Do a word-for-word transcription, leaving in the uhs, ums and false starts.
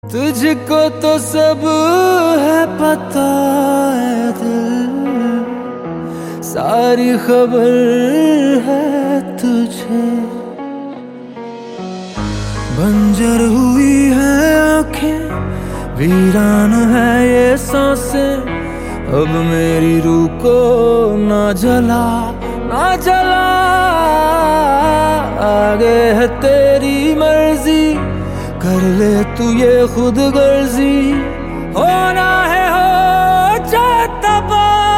तुझको तो सब है पता है दिल, सारी खबर है तुझे। बंजर हुई है आंखें, वीरान है ये सांसें, अब मेरी रूह को ना जला ना जला। आगे है तेरी मर्जी, कर ले तू ये खुद गर्जी।